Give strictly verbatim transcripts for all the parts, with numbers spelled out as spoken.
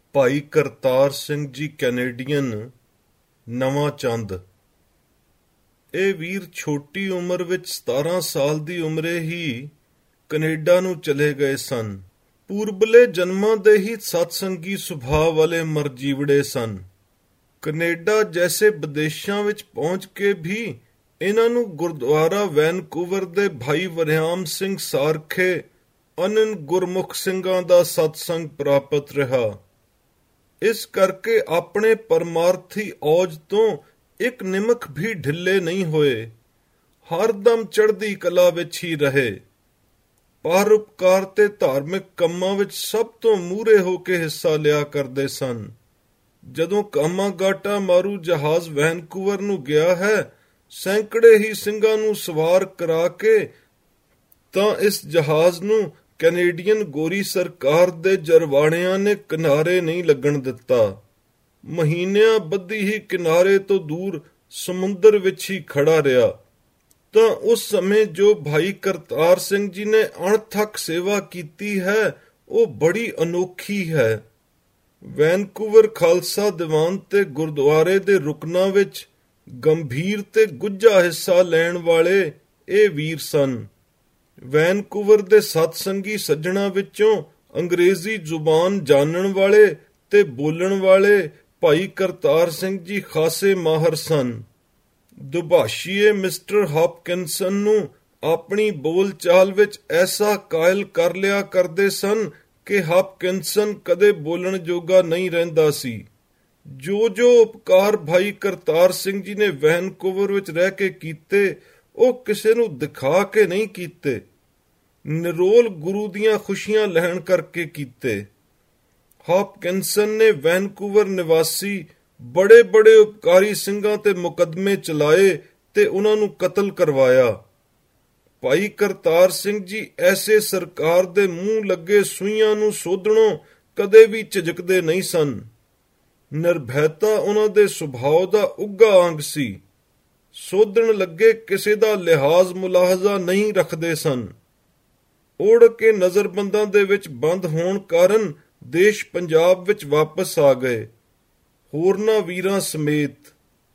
ਭਾਈ Kartar Singh ji Canadian, ਨਵਾਂ ਚੰਦ। ਇਹ ਵੀਰ ਛੋਟੀ ਉਮਰ ਵਿੱਚ ਸਤਾਰਾਂ ਸਾਲ ਦੀ ਉਮਰੇ ਹੀ ਕੈਨੇਡਾ ਨੂੰ ਚਲੇ ਗਏ ਸਨ। ਪੂਰਬਲੇ ਜਨਮਾਂ ਦੇ ਹੀ ਸਤਸੰਗੀ ਸੁਭਾਅ ਵਾਲੇ ਮਰਜੀਵੜੇ ਸਨ। ਕੈਨੇਡਾ ਜੈਸੇ ਵਿਦੇਸ਼ਾਂ ਵਿੱਚ ਪਹੁੰਚ ਕੇ ਵੀ ਇਹਨਾਂ ਨੂੰ ਗੁਰਦੁਆਰਾ ਵੈਨਕੂਵਰ ਦੇ ਭਾਈ ਵਰਿਆਮ ਸਿੰਘ ਸਾਰਖੇ ਅਨੰਨ ਗੁਰਮੁਖ ਸਿੰਘਾਂ ਦਾ ਸਤਸੰਗ ਪ੍ਰਾਪਤ ਰਿਹਾ। ਇਸ ਕਰਕੇ ਆਪਣੇ ਪਰਮਾਰਥੀ ਔਜ ਤੋਂ ਇੱਕ ਨਿਮਕ ਵੀ ਢਿੱਲੇ ਨਹੀਂ ਹੋਏ, ਹਰਦਮ ਚੜ੍ਹਦੀ ਕਲਾ ਵਿੱਚ ਹੀ ਰਹੇ। ਪਰਉਪਕਾਰ ਤੇ ਧਾਰਮਿਕ ਕੰਮਾਂ ਵਿੱਚ ਸਭ ਤੋਂ ਮੂਹਰੇ ਹੋ ਕੇ ਹਿੱਸਾ ਲਿਆ ਕਰਦੇ ਸਨ। ਜਦੋਂ ਕਾਮਾਗਾਟਾ ਮਾਰੂ ਜਹਾਜ਼ ਵੈਨਕੂਵਰ ਨੂੰ ਗਿਆ ਹੈ, ਸੈਂਕੜੇ ਹੀ ਸਿੰਘਾਂ ਨੂੰ ਸਵਾਰ ਕਰਾ ਕੇ ਤਾਂ ਇਸ ਜਹਾਜ਼ ਨੂੰ ਕੈਨੇਡੀਅਨ ਗੋਰੀ ਸਰਕਾਰ ਦੇ ਜਰਵਾਣਿਆਂ ਨੇ ਕਿਨਾਰੇ ਨਹੀਂ ਲੱਗਣ ਦਿੱਤਾ। ਮਹੀਨਿਆਂ ਬੱਧੀ ਹੀ ਕਿਨਾਰੇ ਤੋਂ ਦੂਰ ਸਮੁੰਦਰ ਵਿੱਚ ਹੀ ਖੜਾ ਰਿਹਾ। ਤਾਂ ਉਸ ਸਮੇਂ ਜੋ ਭਾਈ ਕਰਤਾਰ ਸਿੰਘ ਜੀ ਨੇ ਅਣਥੱਕ ਸੇਵਾ ਕੀਤੀ ਹੈ, ਉਹ ਬੜੀ ਅਨੋਖੀ ਹੈ। ਵੈਨਕੂਵਰ ਖਾਲਸਾ ਦੀਵਾਨ ਤੇ ਗੁਰਦੁਆਰੇ ਦੇ ਰੁਕਨਾਂ ਵਿੱਚ ਗੰਭੀਰ ਤੇ ਗੁੱਝਾ ਹਿੱਸਾ ਲੈਣ ਵਾਲੇ ਇਹ ਵੀਰ ਸਨ। ਵੈਨਕੂਵਰ ਦੇ ਸਤਸੰਗੀ ਸੱਜਣਾ ਵਿੱਚੋਂ ਅੰਗਰੇਜ਼ੀ ਜ਼ੁਬਾਨ ਜਾਣਨ ਵਾਲੇ ਤੇ ਬੋਲਣ ਵਾਲੇ ਭਾਈ ਕਰਤਾਰ ਸਿੰਘ ਜੀ ਖਾਸੇ ਮਾਹਰ ਸਨ। ਦੁਭਾਸ਼ੀਏ ਮਿਸਟਰ ਹਾਪਕਿੰਸਨ ਨੂੰ ਆਪਣੀ ਬੋਲਚਾਲ ਵਿੱਚ ਐਸਾ ਕਾਇਲ ਕਰ ਲਿਆ ਕਰਦੇ ਸਨ ਕਿ ਹਾਪਕਿੰਸਨ ਕਦੇ ਬੋਲਣ ਜੋਗਾ ਨਹੀਂ ਰਹਿੰਦਾ ਸੀ। ਜੋ ਜੋ ਉਪਕਾਰ ਭਾਈ ਕਰਤਾਰ ਸਿੰਘ ਜੀ ਨੇ ਵੈਨਕੂਵਰ ਵਿੱਚ ਰਹਿ ਕੇ ਕੀਤੇ, ਉਹ ਕਿਸੇ ਨੂੰ ਦਿਖਾ ਕੇ ਨਹੀਂ ਕੀਤੇ, ਨਿਰੋਲ ਗੁਰੂ ਦੀਆਂ ਖੁਸ਼ੀਆਂ ਲੈਣ ਕਰਕੇ ਕੀਤੇ। ਹਾਪਕਿੰਸਨ ਨੇ ਵੈਨਕੂਵਰ ਨਿਵਾਸੀ ਬੜੇ ਬੜੇ ਉਪਕਾਰੀ ਸਿੰਘਾਂ ਤੇ ਮੁਕੱਦਮੇ ਚਲਾਏ ਤੇ ਉਹਨਾਂ ਨੂੰ ਕਤਲ ਕਰਵਾਇਆ। ਭਾਈ ਕਰਤਾਰ ਸਿੰਘ ਜੀ ਐਸੇ ਸਰਕਾਰ ਦੇ ਮੂੰਹ ਲੱਗੇ ਸੂਈਆਂ ਨੂੰ ਸੋਧਣੋਂ ਕਦੇ ਵੀ ਝਿਜਕਦੇ ਨਹੀਂ ਸਨ। ਨਿਰਭੈਤਾ ਉਹਨਾਂ ਦੇ ਸੁਭਾਅ ਦਾ ਉੱਘਾ ਅੰਗ ਸੀ। ਸੋਧਣ ਲੱਗੇ ਕਿਸੇ ਦਾ ਲਿਹਾਜ਼ ਮੁਲਾਹਜ਼ਾ ਨਹੀਂ ਰੱਖਦੇ ਸਨ। ਉੜ ਕੇ ਨਜ਼ਰਬੰਦਾਂ ਦੇ ਵਿੱਚ ਬੰਦ ਹੋਣ ਕਾਰਨ ਦੇਸ਼ ਪੰਜਾਬ ਵਿੱਚ ਵਾਪਸ ਆ ਗਏ, ਹੋਰਨਾਂ ਵੀਰਾਂ ਸਮੇਤ।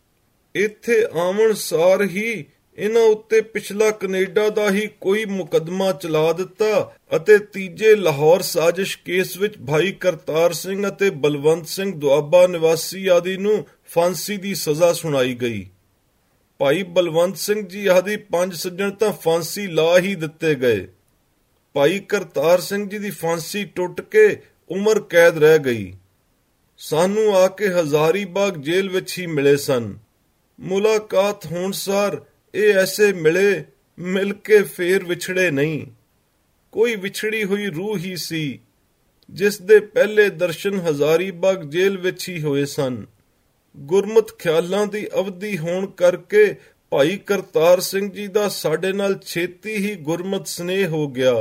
ਇੱਥੇ ਆਉਣ ਸਾਰ ਹੀ ਇਹਨਾਂ ਉੱਤੇ ਪਿਛਲਾ ਕੈਨੇਡਾ ਦਾ ਹੀ ਕੋਈ ਮੁਕੱਦਮਾ ਚਲਾ ਦਿੱਤਾ ਅਤੇ ਤੀਜੇ ਲਾਹੌਰ ਸਾਜ਼ਿਸ਼ ਕੇਸ ਵਿੱਚ ਭਾਈ ਕਰਤਾਰ ਸਿੰਘ ਅਤੇ ਬਲਵੰਤ ਸਿੰਘ ਦੁਆਬਾ ਨਿਵਾਸੀ ਆਦਿ ਨੂੰ ਫਾਂਸੀ ਦੀ ਸਜ਼ਾ ਸੁਣਾਈ ਗਈ। ਭਾਈ ਬਲਵੰਤ ਸਿੰਘ ਜੀ ਆਦਿ ਪੰਜ ਸੱਜਣ ਤਾਂ ਫਾਂਸੀ ਲਾ ਹੀ ਦਿੱਤੇ ਗਏ। ਭਾਈ ਕਰਤਾਰ ਸਿੰਘ ਜੀ ਦੀ ਫਾਂਸੀ ਟੁੱਟ ਕੇ ਉਮਰ ਕੈਦ ਰਹਿ ਗਈ। ਸਾਨੂੰ ਆ ਕੇ ਹਜ਼ਾਰੀ ਬਾਗ ਜੇਲ੍ਹ ਵਿੱਚ ਹੀ ਮਿਲੇ ਸਨ। ਮੁਲਾਕਾਤ ਹੋਣ ਸਾਰ ਇਹ ਐਸੇ ਮਿਲੇ, ਮਿਲ ਕੇ ਫੇਰ ਵਿਛੜੇ ਨਹੀਂ। ਕੋਈ ਵਿਛੜੀ ਹੋਈ ਰੂਹ ਹੀ ਸੀ, ਜਿਸ ਦੇ ਪਹਿਲੇ ਦਰਸ਼ਨ ਹਜ਼ਾਰੀ ਬਾਗ ਜੇਲ੍ਹ ਵਿੱਚ ਹੀ ਹੋਏ ਸਨ। ਗੁਰਮਤ ਖਿਆਲਾਂ ਦੀ ਅਵਧੀ ਹੋਣ ਕਰਕੇ ਭਾਈ ਕਰਤਾਰ ਸਿੰਘ ਜੀ ਦਾ ਸਾਡੇ ਨਾਲ ਛੇਤੀ ਹੀ ਗੁਰਮਤ ਸਨੇਹ ਹੋ ਗਿਆ।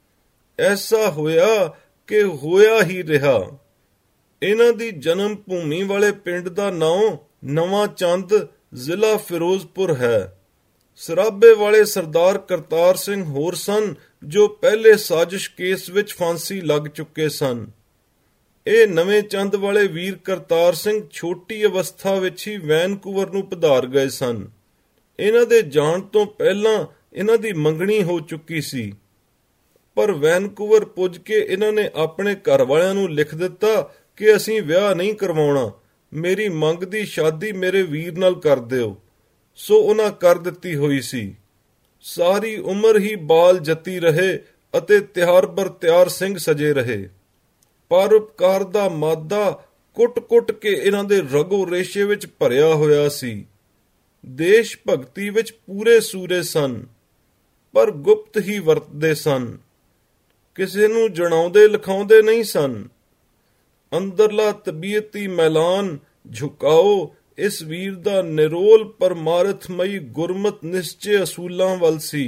ਐਸਾ ਹੋਇਆ ਕਿ ਹੋਇਆ ਹੀ ਰਿਹਾ। ਇਹਨਾਂ ਦੀ ਜਨਮ ਭੂਮੀ ਵਾਲੇ ਪਿੰਡ ਦਾ ਨਾਮ ਨਵਾਂ ਚੰਦ, ਜ਼ਿਲ੍ਹਾ ਫਿਰੋਜ਼ਪੁਰ ਹੈ। ਸਰਾਬੇ ਵਾਲੇ ਸਰਦਾਰ ਕਰਤਾਰ ਸਿੰਘ ਹੋਰ ਸਨ, ਜੋ ਪਹਿਲੇ ਸਾਜ਼ਿਸ਼ ਕੇਸ ਵਿੱਚ ਫਾਂਸੀ ਲੱਗ ਚੁੱਕੇ ਸਨ। ਇਹ ਨਵੇਂ ਚੰਦ ਵਾਲੇ ਵੀਰ ਕਰਤਾਰ ਸਿੰਘ ਛੋਟੀ ਅਵਸਥਾ ਵਿੱਚ ਹੀ ਵੈਨਕੂਵਰ ਨੂੰ ਪਧਾਰ ਗਏ ਸਨ। ਇਹਨਾਂ ਦੇ ਜਾਣ ਤੋਂ ਪਹਿਲਾਂ ਇਹਨਾਂ ਦੀ ਮੰਗਣੀ ਹੋ ਚੁੱਕੀ ਸੀ, ਪਰ ਵੈਨਕੂਵਰ ਪੁੱਜ ਕੇ ਇਹਨਾਂ ਨੇ ਆਪਣੇ ਘਰ ਵਾਲਿਆਂ ਨੂੰ ਲਿਖ ਦਿੱਤਾ ਕਿ ਅਸੀਂ ਵਿਆਹ ਨਹੀਂ ਕਰਵਾਉਣਾ, ਮੇਰੀ ਮੰਗ ਦੀ ਸ਼ਾਦੀ ਮੇਰੇ ਵੀਰ ਨਾਲ ਕਰ ਦਿਓ। ਸੋ ਉਹਨਾਂ ਕਰ ਦਿੱਤੀ ਹੋਈ ਸੀ। ਸਾਰੀ ਉਮਰ ਹੀ ਬਾਲ ਜੱਤੀ ਰਹੇ ਅਤੇ ਤਿਆਰ ਬਰ ਤਿਆਰ ਸਿੰਘ ਸਜੇ ਰਹੇ। ਪਰਉਪਕਾਰ ਦਾ ਮਾਦਾ ਕੁੱਟ-ਕੁੱਟ ਕੇ ਇਹਨਾਂ ਦੇ ਰਗੋ ਰੇਸ਼ੇ ਵਿੱਚ ਭਰਿਆ ਹੋਇਆ ਸੀ। ਦੇਸ਼ ਭਗਤੀ ਵਿੱਚ ਪੂਰੇ ਸੂਰੇ ਸਨ, ਪਰ ਗੁਪਤ ਹੀ ਵਰਤਦੇ ਸਨ। ਕਿਸੇ ਨੂੰ ਜਣਾਉਂਦੇ ਲਿਖਾਉਂਦੇ ਨਹੀਂ ਸਨ। ਅੰਦਰਲਾ ਤਬੀਅਤੀ ਮੈਲਾਨ ਝੁਕਾਓ ਇਸ ਵੀਰ ਦਾ ਨਿਰੋਲ ਪਰਮਾਰਥਮਈ ਗੁਰਮਤ ਨਿਸ਼ਚੇ ਅਸੂਲਾਂ ਵੱਲ ਸੀ।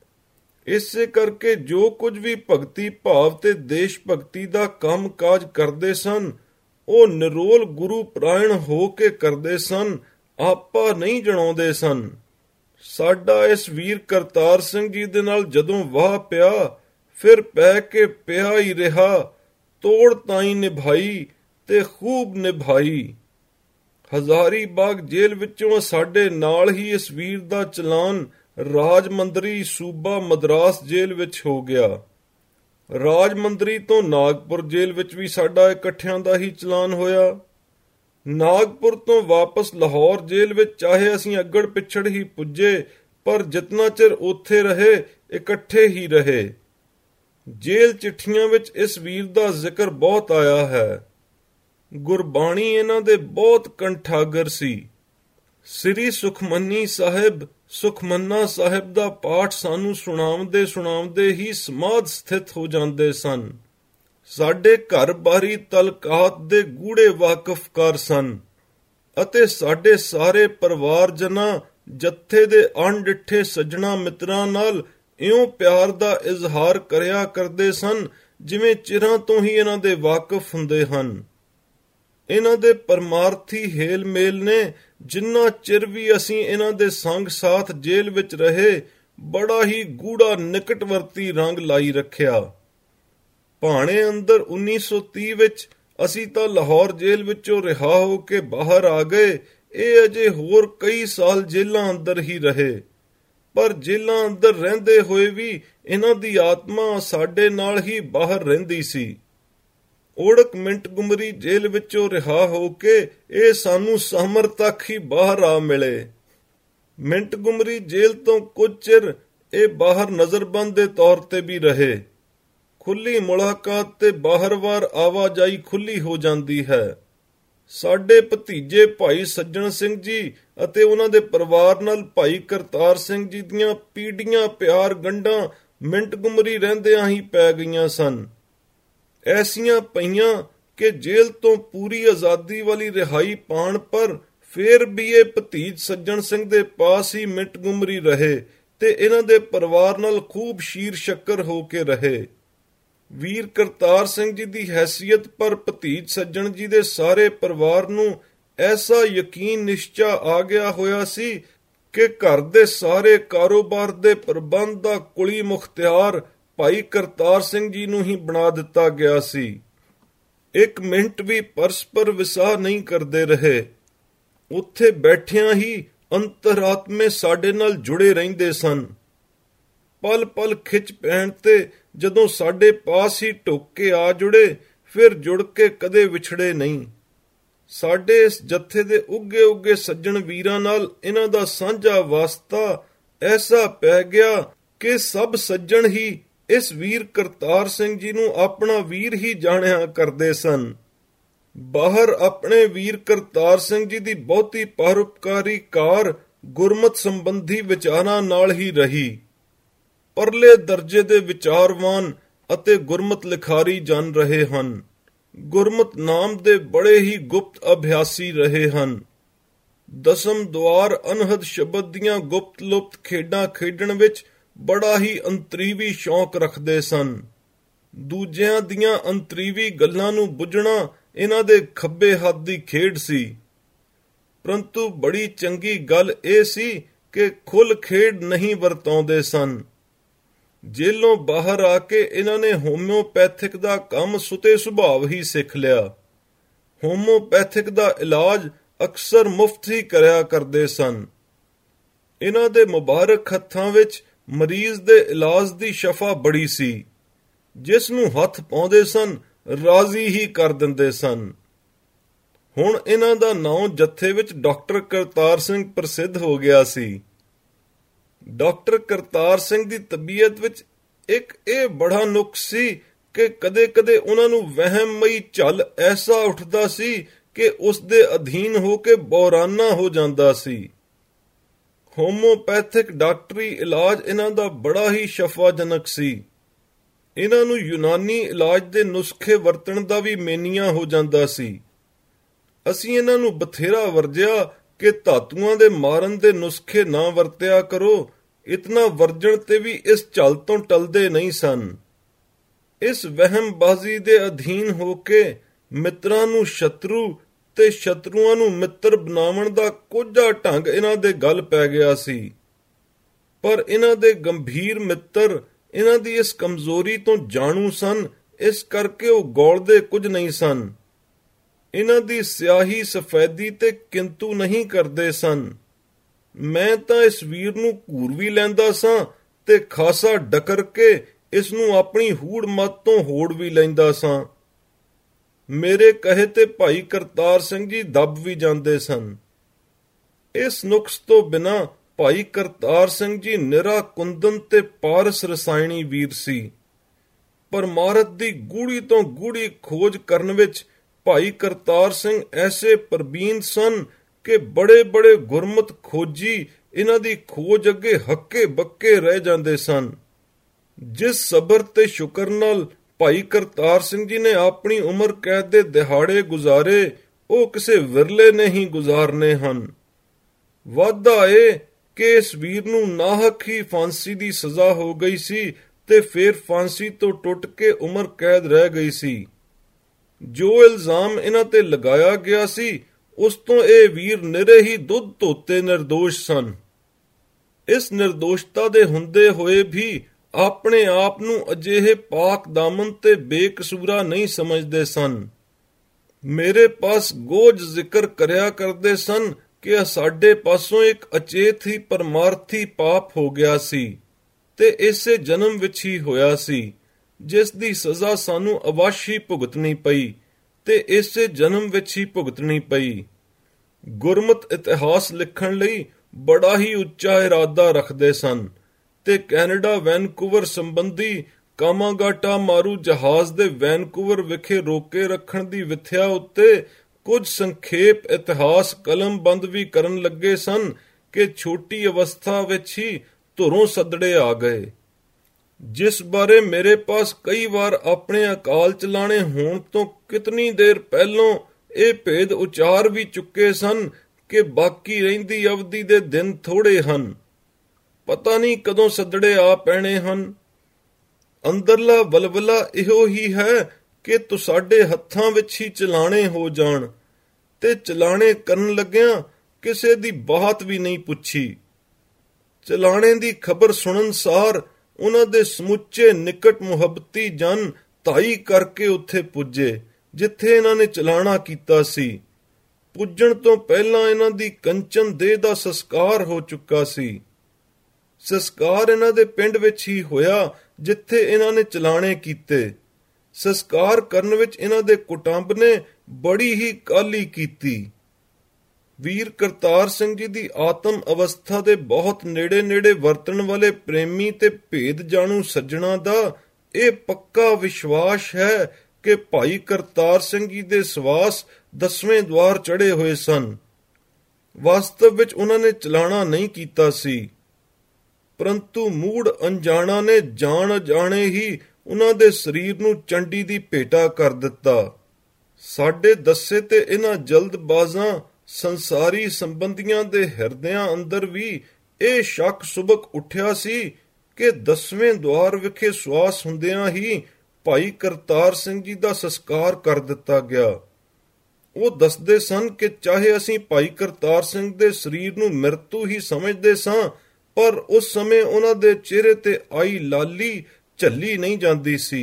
ਇਸੇ ਕਰਕੇ ਜੋ ਕੁਝ ਵੀ ਭਗਤੀ ਭਾਵ ਤੇ ਦੇਸ਼ ਭਗਤੀ ਦਾ ਕੰਮ ਕਾਜ ਕਰਦੇ ਸਨ, ਉਹ ਨਿਰੋਲ ਗੁਰੂ ਪ੍ਰਾਇਣ ਹੋ ਕੇ ਕਰਦੇ ਸਨ, ਆਪਾ ਨਹੀਂ ਜਣਾਉਂਦੇ ਸਨ। ਸਾਡਾ ਇਸ ਵੀਰ ਕਰਤਾਰ ਸਿੰਘ ਜੀ ਦੇ ਨਾਲ ਜਦੋਂ ਵਾਹ ਪਿਆ, ਫਿਰ ਪੈ ਕੇ ਪਿਆ ਹੀ ਰਿਹਾ। ਤੋੜ ਤਾਈ ਨਿਭਾਈ, ਤੇ ਖੂਬ ਨਿਭਾਈ। ਹਜ਼ਾਰੀ ਬਾਗ ਜੇਲ੍ਹ ਵਿੱਚੋਂ ਸਾਡੇ ਨਾਲ ਹੀ ਇਸ ਵੀਰ ਦਾ ਚਲਾਨ ਰਾਜ ਮੰਦਰੀ ਸੂਬਾ ਮਦਰਾਸ ਜੇਲ੍ਹ ਵਿੱਚ ਹੋ ਗਿਆ। ਰਾਜ ਮੰਦਰੀ ਤੋਂ ਨਾਗਪੁਰ ਜੇਲ੍ਹ ਵਿੱਚ ਵੀ ਸਾਡਾ ਇਕੱਠਿਆਂ ਦਾ ਹੀ ਚਲਾਨ ਹੋਇਆ। ਨਾਗਪੁਰ ਤੋਂ ਵਾਪਸ ਲਾਹੌਰ ਜੇਲ੍ਹ ਵਿੱਚ ਚਾਹੇ ਅਸੀਂ ਅੱਗੜ ਪਿੱਛੜ ਹੀ ਪੁੱਜੇ, ਪਰ ਜਿਤਨਾ ਚਿਰ ਉੱਥੇ ਰਹੇ ਇਕੱਠੇ ਹੀ ਰਹੇ। ਜੇਲ੍ਹ ਚਿੱਠੀਆਂ ਵਿੱਚ ਇਸ ਵੀਰ ਦਾ ਜ਼ਿਕਰ ਬਹੁਤ ਆਇਆ ਹੈ। ਗੁਰਬਾਣੀ ਇਹਨਾਂ ਦੇ ਬਹੁਤ ਕੰਠਾਗਰ ਸੀ। ਸ੍ਰੀ ਸੁਖਮਨੀ ਸਾਹਿਬ ਸੁਖਮੰਨਾ ਸਾਹਿਬ ਦਾ ਪਾਠ ਸਾਨੂੰ ਸੁਣਾਉਂਦੇ ਸੁਣਾਉਂਦੇ ਹੀ ਸਮਾਧ ਸਥਿਤ ਹੋ ਜਾਂਦੇ ਸਨ। ਸਾਡੇ ਘਰ ਬਾਰੀ ਤਲਕਾਤ ਦੇ ਗੂੜੇ ਵਾਕਫਕਾਰ ਸਨ ਅਤੇ ਸਾਡੇ ਸਾਰੇ ਪਰਿਵਾਰਜਨਾਂ ਜੱਥੇ ਦੇ ਅਣਡਿੱਠੇ ਸੱਜਣਾ ਮਿੱਤਰਾਂ ਨਾਲ ਇਉਂ ਪਿਆਰ ਦਾ ਇਜ਼ਹਾਰ ਕਰਿਆ ਕਰਦੇ ਸਨ ਜਿਵੇਂ ਚਿਰਾਂ ਤੋਂ ਹੀ ਇਹਨਾਂ ਦੇ ਵਾਕਫ ਹੁੰਦੇ ਹਨ। ਇਹਨਾਂ ਦੇ ਪਰਮਾਰਥੀ ਹੇਲ ਮੇਲ ਨੇ ਜਿੰਨਾ ਚਿਰ ਵੀ ਅਸੀਂ ਇਹਨਾਂ ਦੇ ਸੰਗ ਸਾਥ ਜੇਲ੍ਹ ਵਿੱਚ ਰਹੇ ਬੜਾ ਹੀ ਗੂੜਾ ਨਿਕਟਵਰਤੀ ਰੰਗ ਲਾਈ ਰੱਖਿਆ। ਭਾਣੇ ਅੰਦਰ ਉੱਨੀ ਸੌ ਤੀਹ ਵਿੱਚ ਅਸੀਂ ਤਾਂ ਲਾਹੌਰ ਜੇਲ੍ਹ ਵਿੱਚੋਂ ਰਿਹਾ ਹੋ ਕੇ ਬਾਹਰ ਆ ਗਏ। ਇਹ ਅਜੇ ਹੋਰ ਕਈ ਸਾਲ ਜੇਲ੍ਹਾਂ ਅੰਦਰ ਹੀ ਰਹੇ, ਪਰ ਜੇਲ੍ਹਾਂ ਅੰਦਰ ਰਹਿੰਦੇ ਹੋਏ ਵੀ ਇਹਨਾਂ ਦੀ ਆਤਮਾ ਸਾਡੇ ਨਾਲ ਹੀ ਬਾਹਰ ਰਹਿੰਦੀ ਸੀ। ਓੜਕ ਮਿੰਟਗੁਮਰੀ ਜੇਲ੍ਹ ਵਿੱਚੋਂ ਰਿਹਾ ਹੋ ਕੇ ਇਹ ਸਾਨੂੰ ਸਾਮਰ ਤੱਕ ਹੀ ਬਾਹਰ ਆ ਮਿਲੇ। ਮਿੰਟਗੁਮਰੀ ਜੇਲ੍ਹ ਤੋਂ ਕੁਝ ਚਿਰ ਇਹ ਬਾਹਰ ਨਜ਼ਰਬੰਦ ਦੇ ਤੌਰ ਤੇ ਵੀ ਰਹੇ। ਖੁੱਲੀ ਮੁਲਾਕਾਤ ਤੇ ਬਾਹਰ-ਵਾਰ ਆਵਾਜਾਈ ਖੁੱਲੀ ਹੋ ਜਾਂਦੀ ਹੈ। ਸਾਡੇ ਭਤੀਜੇ ਭਾਈ ਸੱਜਣ ਸਿੰਘ ਜੀ ਅਤੇ ਉਹਨਾਂ ਦੇ ਪਰਿਵਾਰ ਨਾਲ ਭਾਈ ਕਰਤਾਰ ਸਿੰਘ ਜੀ ਦੀਆਂ ਪੀੜੀਆਂ ਪਿਆਰ ਗੰਢਾਂ ਮਿੰਟਗੁਮਰੀ ਰਹਿੰਦਿਆਂ ਹੀ ਪੈ ਗਈਆਂ ਸਨ। ਐਸੀਆਂ ਪਈਆਂ ਕਿ ਜੇਲ੍ਹ ਤੋਂ ਪੂਰੀ ਆਜ਼ਾਦੀ ਵਾਲੀ ਰਿਹਾਈ ਪਾਉਣ ਪਰ ਫੇਰ ਵੀ ਇਹ ਭਤੀਜ ਸੱਜਣ ਸਿੰਘ ਦੇ ਪਾਸ ਹੀ ਮਿੰਟਗੁਮਰੀ ਰਹੇ ਤੇ ਇਹਨਾਂ ਦੇ ਪਰਿਵਾਰ ਨਾਲ ਖੂਬ ਸ਼ੀਰ ਸ਼ੱਕਰ ਹੋ ਕੇ ਰਹੇ। ਵੀਰ ਕਰਤਾਰ ਸਿੰਘ ਜੀ ਦੀ ਹੈਸੀਅਤ ਪਰ ਭਤੀਜ ਸੱਜਣ ਜੀ ਦੇ ਸਾਰੇ ਪਰਿਵਾਰ ਨੂੰ ਐਸਾ ਯਕੀਨ ਨਿਸ਼ਚਾ ਆ ਗਿਆ ਹੋਇਆ ਸੀ ਕਿ ਘਰ ਦੇ ਸਾਰੇ ਕਾਰੋਬਾਰ ਦੇ ਪ੍ਰਬੰਧ ਦਾ ਕੁਲੀ ਮੁਖਤਿਆਰ ਭਾਈ ਕਰਤਾਰ ਸਿੰਘ ਜੀ ਨੂੰ ਹੀ ਬਣਾ ਦਿੱਤਾ ਗਿਆ ਸੀ। ਇੱਕ ਮਿੰਟ ਵੀ ਪਰਸਪਰ ਵਿਸਾਹ ਨਹੀਂ ਕਰਦੇ ਰਹੇ। ਉੱਥੇ ਬੈਠਿਆਂ ਹੀ ਅੰਤਰਾਤਮੇ ਸਾਡੇ ਨਾਲ ਜੁੜੇ ਰਹਿੰਦੇ ਸਨ। ਪਲ ਪਲ ਖਿੱਚ ਪੈਣ ਤੇ ਜਦੋਂ ਸਾਡੇ ਪਾਸ ਹੀ ਢੁੱਕ ਕੇ ਆ ਜੁੜੇ, ਫਿਰ ਜੁੜ ਕੇ ਕਦੇ ਵਿਛੜੇ ਨਹੀਂ। ਸਾਡੇ ਇਸ ਜੱਥੇ ਦੇ ਉੱਗੇ ਉੱਗੇ ਸੱਜਣ ਵੀਰਾਂ ਨਾਲ ਇਹਨਾਂ ਦਾ ਸਾਂਝਾ ਵਾਸਤਾ ਐਸਾ ਪੈ ਗਿਆ ਕਿ ਸਭ ਸੱਜਣ ਹੀ ਇਸ ਵੀਰ ਕਰਤਾਰ ਸਿੰਘ ਜੀ ਨੂੰ ਆਪਣਾ ਵੀਰ ਹੀ ਜਾਣਿਆ ਕਰਦੇ ਸਨ। ਬਾਹਰ ਆਪਣੇ ਵੀਰ ਕਰਤਾਰ ਸਿੰਘ ਜੀ ਦੀ ਬਹੁਤੀ ਪਰਉਪਕਾਰੀ ਕਾਰ ਗੁਰਮਤ ਸੰਬੰਧੀ ਵਿਚਾਰਾਂ ਨਾਲ ਹੀ ਰਹੀ। ਪਰਲੇ ਦਰਜੇ ਦੇ ਵਿਚਾਰਵਾਨ ਅਤੇ ਗੁਰਮਤ ਲਿਖਾਰੀ ਜਨ ਰਹੇ ਹਨ। ਗੁਰਮਤ ਨਾਮ ਦੇ ਬੜੇ ਹੀ ਗੁਪਤ ਅਭਿਆਸੀ ਰਹੇ ਹਨ। ਦਸਮ ਦੁਆਰ ਅਨਹਦ ਸ਼ਬਦ ਦੀਆਂ ਗੁਪਤ ਲੁਪਤ ਖੇਡਾਂ ਖੇਡਣ ਵਿੱਚ ਬੜਾ ਹੀ ਅੰਤਰੀਵੀ ਸ਼ੌਕ ਰੱਖਦੇ ਸਨ। ਦੂਜਿਆਂ ਦੀਆਂ ਅੰਤਰੀਵੀ ਗੱਲਾਂ ਨੂੰ ਬੁੱਝਣਾ ਇਹਨਾਂ ਦੇ ਖੱਬੇ ਹੱਥ ਦੀ ਖੇਡ ਸੀ। ਪਰੰਤੂ ਬੜੀ ਚੰਗੀ ਗੱਲ ਇਹ ਸੀ ਕਿ ਖੁੱਲ ਖੇਡ ਨਹੀਂ ਵਰਤਾਉਂਦੇ ਸਨ। ਜੇਲੋਂ ਬਾਹਰ ਆ ਕੇ ਇਹਨਾਂ ਨੇ ਹੋਮਿਓਪੈਥਿਕ ਦਾ ਕੰਮ ਸੁਤੇ ਸੁਭਾਵ ਹੀ ਸਿੱਖ ਲਿਆ। ਹੋਮਿਓਪੈਥਿਕ ਦਾ ਇਲਾਜ ਅਕਸਰ ਮੁਫਤ ਹੀ ਕਰਿਆ ਕਰਦੇ ਸਨ। ਇਹਨਾਂ ਦੇ ਮੁਬਾਰਕ ਹੱਥਾਂ ਵਿੱਚ ਮਰੀਜ਼ ਦੇ ਇਲਾਜ ਦੀ ਸ਼ਫਾ ਬੜੀ ਸੀ। ਜਿਸ ਨੂੰ ਹੱਥ ਪਾਉਂਦੇ ਸਨ ਰਾਜ਼ੀ ਹੀ ਕਰ ਦਿੰਦੇ ਸਨ। ਹੁਣ ਇਹਨਾਂ ਦਾ ਨਾਂ ਜੱਥੇ ਵਿੱਚ ਡਾਕਟਰ ਕਰਤਾਰ ਸਿੰਘ ਪ੍ਰਸਿੱਧ ਹੋ ਗਿਆ ਸੀ। ਡਾਕਟਰ ਕਰਤਾਰ ਸਿੰਘ ਦੀ ਤਬੀਅਤ ਵਿੱਚ ਇੱਕ ਇਹ ਬੜਾ ਨੁਕਸ ਸੀ ਕਿ ਕਦੇ-ਕਦੇ ਉਹਨਾਂ ਨੂੰ ਵਹਿਮਮਈ ਝੱਲ ਐਸਾ ਉੱਠਦਾ ਸੀ ਕਿ ਉਸ ਦੇ ਅਧੀਨ ਹੋ ਕੇ ਬੌਰਾਨਾ ਹੋ ਜਾਂਦਾ ਸੀ। ਹੋਮਿਓਪੈਥਿਕ ਡਾਕਟਰੀ ਇਲਾਜ ਇਹਨਾਂ ਦਾ ਬੜਾ ਹੀ ਸ਼ਫਾਜਨਕ ਸੀ। ਇਹਨਾਂ ਨੂੰ ਯੂਨਾਨੀ ਇਲਾਜ ਦੇ ਨੁਸਖੇ ਵਰਤਣ ਦਾ ਵੀ ਮੇਨੀਆਂ ਹੋ ਜਾਂਦਾ ਸੀ। ਅਸੀਂ ਇਹਨਾਂ ਨੂੰ ਬਥੇਰਾ ਵਰਜਿਆ ਕਿ ਧਾਤੂਆਂ ਦੇ ਮਾਰਨ ਦੇ ਨੁਸਖੇ ਨਾ ਵਰਤਿਆ ਕਰੋ। ਇਤਨਾ ਵਰਜਣ ਤੇ ਵੀ ਇਸ ਝੱਲ ਤੋਂ ਟਲਦੇ ਨਹੀਂ ਸਨ। ਇਸ ਵਹਿਮਬਾਜ਼ੀ ਦੇ ਅਧੀਨ ਹੋ ਕੇ ਮਿੱਤਰਾਂ ਨੂੰ ਸ਼ਤਰੂ ਤੇ ਸ਼ਤਰੂਆਂ ਨੂੰ ਮਿੱਤਰ ਬਣਾਉਣ ਦਾ ਕੋਝਾ ਢੰਗ ਇਹਨਾਂ ਦੇ ਗਲ ਪੈ ਗਿਆ ਸੀ। ਪਰ ਇਹਨਾਂ ਦੇ ਗੰਭੀਰ ਮਿੱਤਰ ਇਹਨਾਂ ਦੀ ਇਸ ਕਮਜ਼ੋਰੀ ਤੋਂ ਜਾਣੂ ਸਨ, ਇਸ ਕਰਕੇ ਉਹ ਗੌਲਦੇ ਕੁਝ ਨਹੀਂ ਸਨ। ਇਹਨਾਂ ਦੀ ਸਿਆਹੀ ਸਫੈਦੀ ਤੇ ਕਿੰਤੂ ਨਹੀਂ ਕਰਦੇ ਸਨ। ਮੈਂ ਤਾਂ ਇਸ ਵੀਰ ਨੂੰ ਘੂਰ ਵੀ ਲੈਂਦਾ ਸਾਂ ਤੇ ਖਾਸਾ ਡਕਰ ਕੇ ਇਸ ਨੂੰ ਆਪਣੀ ਹੂੜ ਮੱਤ ਤੋਂ ਹੋੜ ਵੀ ਲੈਂਦਾ ਸਾਂ। ਮੇਰੇ ਕਹੇ ਤੇ ਭਾਈ ਕਰਤਾਰ ਸਿੰਘ ਜੀ ਦੱਬ ਵੀ ਜਾਂਦੇ ਸਨ। ਇਸ ਨੁਕਸ ਤੋਂ ਬਿਨਾਂ ਭਾਈ ਕਰਤਾਰ ਸਿੰਘ ਜੀ ਨਿਰਾ ਕੁੰਦਨ ਤੇ ਪਾਰਸ ਰਸਾਇਣੀ ਵੀਰ ਸੀ। ਪਰਮਾਰਥ ਦੀ ਗੂੜੀ ਤੋਂ ਗੂੜੀ ਖੋਜ ਕਰਨ ਵਿੱਚ ਭਾਈ ਕਰਤਾਰ ਸਿੰਘ ਐਸੇ ਪ੍ਰਬੀਨ ਸਨ ਕਿ ਬੜੇ ਬੜੇ ਗੁਰਮਤ ਖੋਜੀ ਇਹਨਾਂ ਦੀ ਖੋਜ ਅੱਗੇ ਹੱਕੇ ਬੱਕੇ ਰਹਿ ਜਾਂਦੇ ਸਨ। ਜਿਸ ਸਬਰ ਤੇ ਸ਼ੁਕਰ ਨਾਲ ਭਾਈ ਕਰਤਾਰ ਸਿੰਘ ਜੀ ਨੇ ਆਪਣੀ ਉਮਰ ਕੈਦ ਦੇ ਦਿਹਾੜੇ ਗੁਜ਼ਾਰੇ, ਉਹ ਕਿਸੇ ਵਿਰਲੇ ਨੇ ਹੀ ਗੁਜ਼ਾਰਨੇ ਹਨ। ਵਾਧਾ ਇਹ ਕਿ ਇਸ ਵੀਰ ਨੂੰ ਨਾਹਕ ਹੀ ਫਾਂਸੀ ਦੀ ਸਜ਼ਾ ਹੋ ਗਈ ਸੀ ਤੇ ਫਿਰ ਫਾਂਸੀ ਤੋਂ ਟੁੱਟ ਕੇ ਉਮਰ ਕੈਦ ਰਹਿ ਗਈ ਸੀ। ਜੋ ਇਲਜ਼ਾਮ ਇਹਨਾਂ ਤੇ ਲਗਾਇਆ ਗਿਆ ਸੀ ਉਸ ਤੋਂ ਇਹ ਵੀਰ ਨਿਰੇ ਹੀ ਦੁੱਧ ਧੋਤੇ ਨਿਰਦੋਸ਼ ਸਨ। ਇਸ ਨਿਰਦੋਸ਼ਤਾ ਦੇ ਹੁੰਦੇ ਹੋਏ ਵੀ ਆਪਣੇ ਆਪ ਨੂੰ ਅਜਿਹੇ ਪਾਕ ਦਾਮਨ ਤੇ ਬੇਕਸੂਰਾ ਨਹੀਂ ਸਮਝਦੇ ਸਨ। ਮੇਰੇ ਪਾਸ ਗੋਜ ਜ਼ਿਕਰ ਕਰਿਆ ਕਰਦੇ ਸਨ ਕਿ ਸਾਡੇ ਪਾਸੋਂ ਇੱਕ ਅਚੇਤ ਹੀ ਪਰਮਾਰਥੀ ਪਾਪ ਹੋ ਗਿਆ ਸੀ ਤੇ ਇਸੇ ਜਨਮ ਵਿੱਚ ਹੀ ਹੋਇਆ ਸੀ, ਜਿਸ ਦੀ ਸਜ਼ਾ ਸਾਨੂੰ ਅਵਾਸ਼ੀ ਭੁਗਤਣੀ ਪਈ ਤੇ ਇਸੇ ਜਨਮ ਵਿੱਚ ਹੀ ਭੁਗਤਣੀ ਪਈ। ਗੁਰਮਤ ਇਤਿਹਾਸ ਲਿਖਣ ਲਈ ਬੜਾ ਹੀ ਉੱਚਾ ਇਰਾਦਾ ਰੱਖਦੇ ਸਨ ਤੇ ਕੈਨੇਡਾ ਵੈਨਕੂਵਰ ਸੰਬੰਧੀ ਕਾਮਾਗਾਟਾ ਮਾਰੂ ਜਹਾਜ਼ ਦੇ ਵੈਨਕੂਵਰ ਵਿਖੇ ਰੋਕੇ ਰੱਖਣ ਦੀ ਵਿਥਿਆ ਉੱਤੇ ਕੁਝ ਸੰਖੇਪ ਇਤਿਹਾਸ ਕਲਮਬੰਦ ਵੀ ਕਰਨ ਲੱਗੇ ਸਨ ਕਿ ਛੋਟੀ ਅਵਸਥਾ ਵਿੱਚ ਹੀ ਧੁਰੋਂ ਸੱਦੜੇ ਆ ਗਏ, ਜਿਸ ਬਾਰੇ ਮੇਰੇ ਪਾਸ ਕਈ ਵਾਰ ਆਪਣੇ ਅਕਾਲ ਚਲਾਣੇ ਹੋਣ ਤੋਂ ਕਿਤਨੀ ਦੇਰ ਪਹਿਲੋਂ ਇਹ ਭੇਦ ਉਚਾਰ ਵੀ ਚੁੱਕੇ ਸਨ ਕਿ ਬਾਕੀ ਰਹਿੰਦੀ ਅਵਧੀ ਦੇ ਦਿਨ ਥੋੜੇ ਹਨ। ਪਤਾ ਨਹੀਂ ਕਦੋਂ ਸੱਦੜੇ ਆ ਪੈਣੇ ਹਨ। ਅੰਦਰਲਾ ਬਲਬਲਾ ਇਹੋ ਹੀ ਹੈ ਕਿ ਤੁਹਾਡੇ ਹੱਥਾਂ ਵਿੱਚ ਹੀ ਚਲਾਣੇ ਹੋ ਜਾਣ, ਤੇ ਚਲਾਣੇ ਕਰਨ ਲੱਗਿਆਂ ਕਿਸੇ ਦੀ ਬਾਤ ਵੀ ਨਹੀਂ ਪੁੱਛੀ। ਚਲਾਣੇ ਦੀ ਖਬਰ ਸੁਣਨ ਸਾਰ ਉਹਨਾਂ ਦੇ ਸਮੁੱਚੇ ਨਿਕਟ ਮੁਹੱਬਤੀ ਜਨ ਧਾਈ ਕਰਕੇ ਉੱਥੇ ਪੁੱਜੇ ਜਿੱਥੇ ਇਹਨਾਂ ਨੇ ਚਲਾਣਾ ਕੀਤਾ ਸੀ। ਪੁੱਜਣ ਤੋਂ ਪਹਿਲਾਂ ਇਹਨਾਂ ਦੀ ਕੰਚਨ ਦੇਹ ਦਾ ਸੰਸਕਾਰ ਹੋ ਚੁੱਕਾ ਸੀ। ਸੰਸਕਾਰ ਇਹਨਾਂ ਦੇ ਪਿੰਡ ਵਿੱਚ ਹੀ ਹੋਇਆ ਜਿੱਥੇ ਇਹਨਾਂ ਨੇ ਚਲਾਣੇ ਕੀਤੇ। ਸੰਸਕਾਰ ਕਰਨ ਵਿੱਚ ਇਹਨਾਂ ਦੇ ਕੁਟੰਬ ਨੇ ਬੜੀ ਹੀ ਕਾਹਲੀ ਕੀਤੀ। ਵੀਰ ਕਰਤਾਰ ਸਿੰਘ ਜੀ ਦੀ ਆਤਮ ਅਵਸਥਾ ਦੇ ਬਹੁਤ ਨੇੜੇ ਨੇੜੇ ਵਰਤਣ ਵਾਲੇ ਪ੍ਰੇਮੀ ਤੇ ਭੇਦ ਜਾਣੂ ਸੱਜਣਾ ਦਾ ਇਹ ਪੱਕਾ ਵਿਸ਼ਵਾਸ ਹੈ ਕਿ ਭਾਈ ਕਰਤਾਰ ਸਿੰਘ ਜੀ ਦੇ ਸਵਾਸ ਦਸਵੇਂ ਦਵਾਰ ਚੜੇ ਹੋਏ ਸਨ। ਵਾਸਤਵ ਵਿੱਚ ਉਹਨਾਂ ਨੇ ਚਲਾਣਾ ਨਹੀਂ ਕੀਤਾ ਸੀ, ਪਰੰਤੂ ਮੂੜ ਅਣਜਾਣਾ ਨੇ ਜਾਣ ਜਾਣੇ ਹੀ ਉਹਨਾਂ ਦੇ ਸਰੀਰ ਨੂੰ ਚੰਡੀ ਦੀ ਭੇਟਾ ਕਰ ਦਿੱਤਾ। ਸਾਡੇ ਦੱਸੇ ਤੇ ਇਹਨਾਂ ਜਲਦਬਾਜ਼ਾਂ ਸੰਸਾਰੀ ਸੰਬੰਧੀਆਂ ਦੇ ਹਿਰਦਿਆਂ ਅੰਦਰ ਵੀ ਇਹ ਸ਼ੱਕ ਸੁਬਕ ਉੱਠਿਆ ਸੀ ਕਿ ਦਸਵੇਂ ਦਵਾਰ ਵਿਖੇ ਸਵਾਸ ਹੁੰਦਿਆਂ ਹੀ ਭਾਈ ਕਰਤਾਰ ਸਿੰਘ ਜੀ ਦਾ ਸੰਸਕਾਰ ਕਰ ਦਿੱਤਾ ਗਿਆ। ਉਹ ਦੱਸਦੇ ਸਨ ਕਿ ਚਾਹੇ ਅਸੀਂ ਭਾਈ ਕਰਤਾਰ ਸਿੰਘ ਦੇ ਸਰੀਰ ਨੂੰ ਮ੍ਰਿਤੂ ਹੀ ਸਮਝਦੇ ਸਾਂ, ਪਰ ਉਸ ਸਮੇਂ ਉਹਨਾਂ ਦੇ ਚਿਹਰੇ ਤੇ ਆਈ ਲਾਲੀ ਝੱਲੀ ਨਹੀਂ ਜਾਂਦੀ ਸੀ।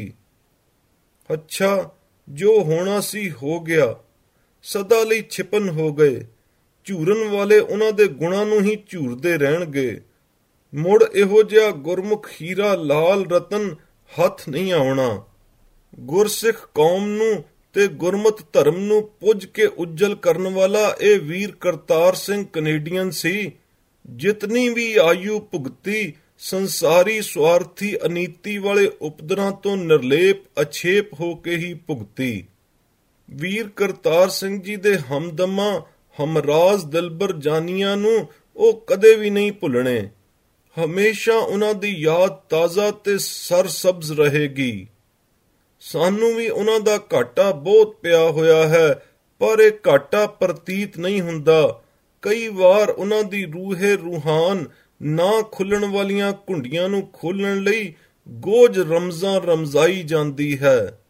ਅੱਛਾ, ਜੋ ਹੋਣਾ ਸੀ ਹੋ ਗਿਆ, ਸਦਾ ਲਈ ਛਿਪਨ ਹੋ ਗਏ। ਝੂਰਨ ਵਾਲੇ ਉਹਨਾਂ ਦੇ ਗੁਣਾਂ ਨੂੰ ਹੀ ਝੂਰਦੇ ਰਹਿਣਗੇ। ਮੁੜ ਇਹੋ ਜਿਹਾ ਗੁਰਮੁਖ ਹੀਰਾ ਲਾਲ ਰਤਨ ਹੱਥ ਨਹੀਂ ਆਉਣਾ। ਗੁਰਸਿੱਖ ਕੌਮ ਨੂੰ ਤੇ ਗੁਰਮਤ ਧਰਮ ਨੂੰ ਪੁੱਜ ਕੇ ਉੱਜਲ ਕਰਨ ਵਾਲਾ ਇਹ ਵੀਰ ਕਰਤਾਰ ਸਿੰਘ ਕੈਨੇਡੀਅਨ ਸੀ। ਜਿਤਨੀ ਵੀ ਆਯੂ ਭੁਗਤੀ ਸੰਸਾਰੀ ਸਵਾਰਥੀ ਅਨੀਤੀ ਵਾਲੇ ਉਪਦਰਾਂ ਤੋਂ ਨਿਰਲੇਪ ਅਛੇਪ ਹੋ ਕੇ ਹੀ ਭੁਗਤੀ। ਵੀਰ ਕਰਤਾਰ ਸਿੰਘ ਜੀ ਦੇ ਹਮਦਮਾ ਹਮਰਾਜ਼ ਦਿਲਬਰ ਜਾਨੀਆਂ ਨੂੰ ਉਹ ਕਦੇ ਵੀ ਨਹੀਂ ਭੁੱਲਣੇ। ਹਮੇਸ਼ਾ ਉਹਨਾਂ ਦੀ ਯਾਦ ਤਾਜ਼ਾ ਤੇ ਸਰਸਬਜ਼ ਰਹੇਗੀ। ਸਾਨੂੰ ਵੀ ਉਹਨਾਂ ਦਾ ਘਾਟਾ ਬਹੁਤ ਪਿਆ ਹੋਇਆ ਹੈ, ਪਰ ਇਹ ਘਾਟਾ ਪ੍ਰਤੀਤ ਨਹੀਂ ਹੁੰਦਾ। ਕਈ ਵਾਰ ਉਹਨਾਂ ਦੀ ਰੂਹੇ ਰੂਹਾਨ ਨਾ ਖੁੱਲਣ ਵਾਲੀਆਂ ਘੁੰਡੀਆਂ ਨੂੰ ਖੋਲਣ ਲਈ ਗੋਜ ਰਮਜ਼ਾਂ ਰਮਜ਼ਾਈ ਜਾਂਦੀ ਹੈ।